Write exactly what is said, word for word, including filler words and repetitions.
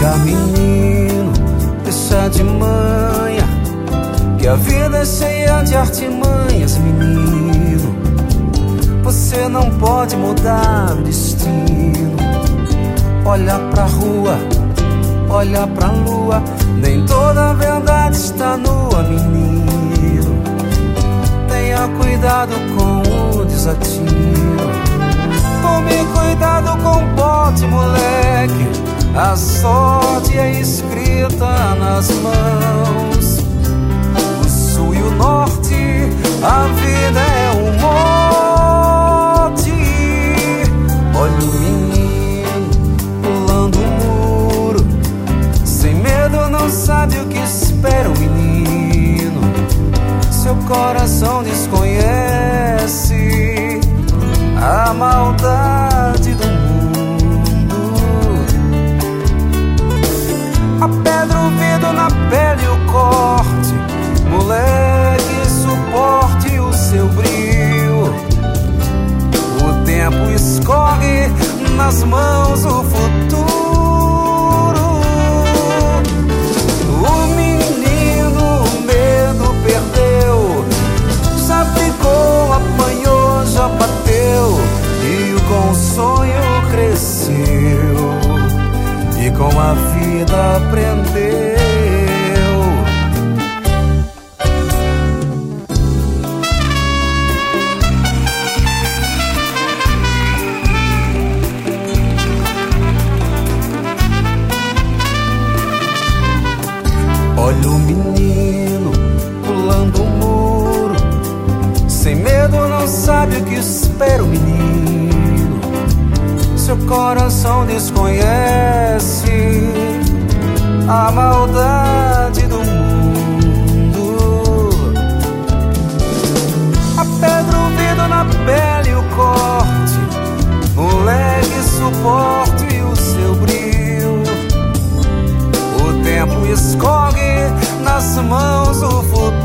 Chega, menino, deixa de manha, que a vida é cheia de artimanhas, menino. Você não pode mudar o destino. Olha pra rua, olha pra lua, nem toda a verdade está nua, menino. Tenha cuidado com o desatino. Tome cuidado com o bote, moleque. A sorte é escrita nas mãos. O sul e o norte, a vida é um mote. Olha o menino pulando o muro, sem medo, não sabe o que espera o menino. Seu coração desconhece a maldade do mundo. A pedra, o vidro na pele e o corte, moleque, suporte o seu brilho. O tempo escorre nas mãos o futuro. O menino o medo perdeu, já brigou, apanhou, já bateu, e com o sonho cresceu, e com a vida aprendeu. Olha o menino pulando o muro, sem medo, não sabe o que espera o menino. Seu coração desconhece a maldade do mundo. A pedra, o vidro na pele e o corte, moleque, suporte o seu brilho. O tempo escorre nas mãos o futuro.